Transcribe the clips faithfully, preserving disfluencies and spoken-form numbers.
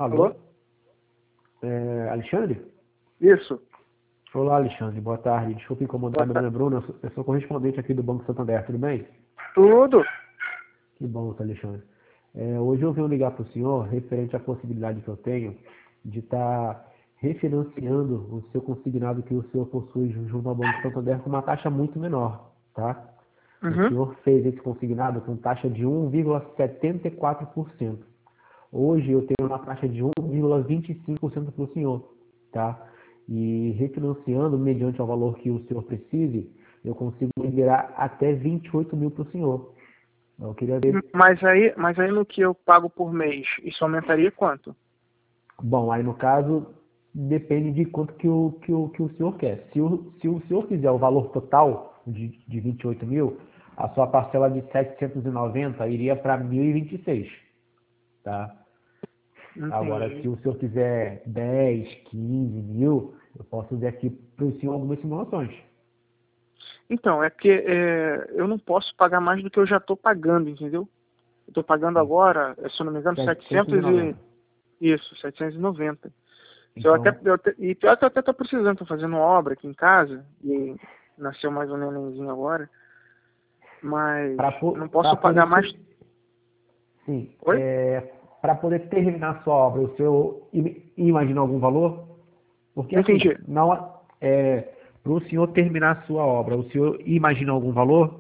Alô? Alô? É, Alexandre? Isso. Olá, Alexandre. Boa tarde. Desculpe incomodar, Boa meu ta- nome é Bruno. Eu sou, eu sou correspondente aqui do Banco Santander. Tudo bem? Tudo? Que bom, seu Alexandre. É, hoje eu venho ligar para o senhor referente à possibilidade que eu tenho de estar refinanciando o seu consignado que o senhor possui junto ao Banco Santander com uma taxa muito menor, tá? O Uhum. senhor fez esse consignado com taxa de um vírgula setenta e quatro por cento. Hoje eu tenho uma taxa de um vírgula vinte e cinco por cento para o senhor, tá? E refinanciando mediante o valor que o senhor precise, eu consigo liberar até vinte e oito mil para o senhor. Eu queria ver. Mas aí, mas aí no que eu pago por mês, isso aumentaria quanto? Bom, aí no caso depende de quanto que o, que o, que o senhor quer. Se o, se o senhor quiser o valor total de, de vinte e oito mil, a sua parcela de setecentos e noventa iria para mil e vinte e seis, tá? Agora, se Entendi. o senhor quiser dez, quinze mil, eu posso ver aqui para o senhor algumas simulações. Então, é que é, eu não posso pagar mais do que eu já estou pagando, entendeu? Eu estou pagando agora, se eu não me engano, setecentos e setecentos noventa. e... Isso, setecentos e noventa. Se eu até, Então, eu até- e pior que eu até estou precisando, estou fazendo uma obra aqui em casa, e nasceu mais um nenenzinho agora, mas para não para posso pagar poder mais... ter, sim, Oi? é, para poder terminar a sua obra, o senhor im- imagina algum valor? Porque Não assim, entendi. não é, para o senhor terminar a sua obra, o senhor imagina algum valor?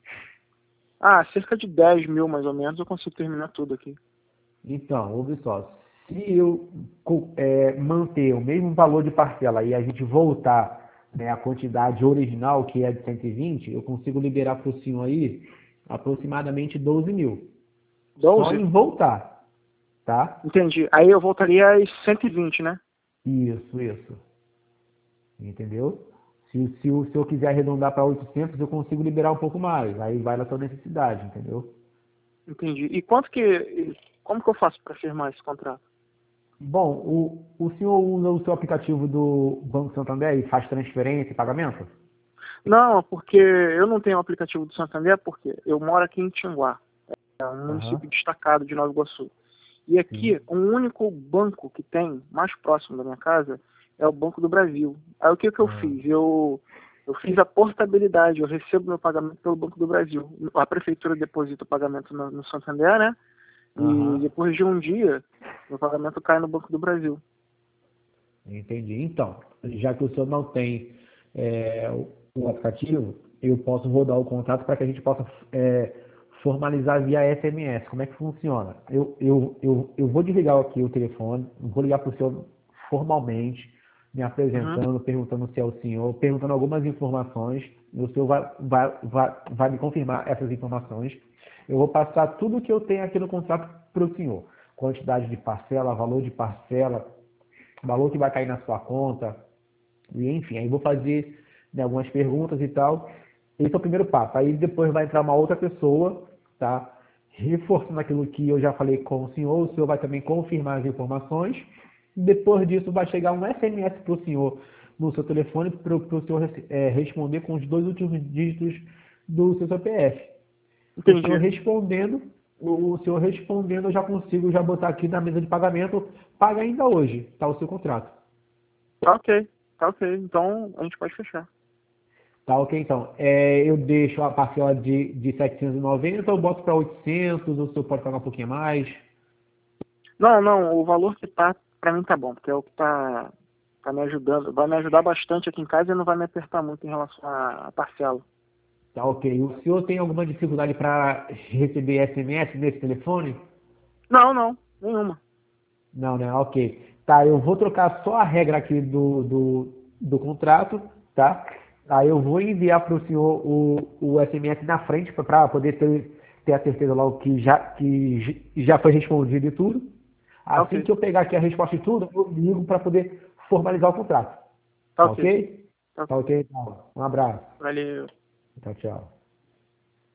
Ah, cerca de dez mil mais ou menos eu consigo terminar tudo aqui. Então, ouve só, se eu co- é, manter o mesmo valor de parcela e a gente voltar, né, à quantidade original, que é de cento e vinte, eu consigo liberar para o senhor aí aproximadamente doze mil. Só doze? em voltar, tá? Entendi. Aí eu voltaria às cento e vinte, né? Isso, isso. Entendeu? Se, se o senhor quiser arredondar para oitocentos, eu consigo liberar um pouco mais. Aí vai na sua necessidade, entendeu? Entendi. E quanto que... Como que eu faço para firmar esse contrato? Bom, o, o senhor usa o seu aplicativo do Banco Santander e faz transferência e pagamento? Não, porque eu não tenho o aplicativo do Santander, porque eu moro aqui em Tinguá, é um Aham, município destacado de Nova Iguaçu. E sim. aqui, o único banco que tem, mais próximo da minha casa, é o Banco do Brasil. Aí o que, que eu Ah, fiz? Eu, eu fiz a portabilidade, eu recebo meu pagamento pelo Banco do Brasil. A prefeitura deposita o pagamento no, no Santander, né? E aham, depois de um dia, meu pagamento cai no Banco do Brasil. entendi. Então, já que o senhor não tem é, o o aplicativo, eu posso rodar o contrato para que a gente possa é, formalizar via S M S. Como é que funciona? Eu, eu, eu, eu vou desligar aqui o telefone, vou ligar para o senhor formalmente, me Uhum. apresentando, perguntando se é o senhor, perguntando algumas informações, e o senhor vai, vai, vai, vai me confirmar essas informações. Eu vou passar tudo o que eu tenho aqui no contrato para o senhor. Quantidade de parcela, valor de parcela, valor que vai cair na sua conta, e enfim, aí vou fazer, né, algumas perguntas e tal. Esse é o primeiro passo. Aí depois vai entrar uma outra pessoa, tá? Reforçando aquilo que eu já falei com o senhor, o senhor vai também confirmar as informações. Depois disso vai chegar um S M S para o senhor no seu telefone para o senhor é, responder com os dois últimos dígitos do seu C P F. O senhor Entendi. respondendo, o senhor respondendo, eu já consigo já botar aqui na mesa de pagamento, paga ainda hoje, tá o seu contrato. Tá ok, tá ok. Então a gente pode fechar. Tá ok, então. É, eu deixo a parcela de, de setecentos e noventa, eu boto para oitocentos, ou o senhor pode pagar um pouquinho a mais. Não, não, o valor que tá, pra mim tá bom, porque é o que tá, tá me ajudando. Vai me ajudar bastante aqui em casa e não vai me apertar muito em relação à à parcela. Tá ok. O senhor tem alguma dificuldade para receber S M S nesse telefone? Não, não, nenhuma. Não, né? Ok. Tá, eu vou trocar só a regra aqui do, do, do contrato, tá? Aí eu vou enviar para o senhor o, o S M S na frente para poder ter, ter a certeza logo que já, que j- já foi respondido e tudo. Tá Assim ok, que eu pegar aqui a resposta de tudo, eu ligo para poder formalizar o contrato. tá Tá ok, ok? tá Tá ok. ok, então. Um abraço. Valeu. Tchau, tchau.